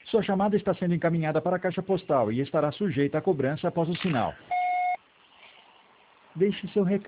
Sua chamada está sendo encaminhada para a caixa postal e estará sujeita a cobrança após o sinal. Deixe seu recado.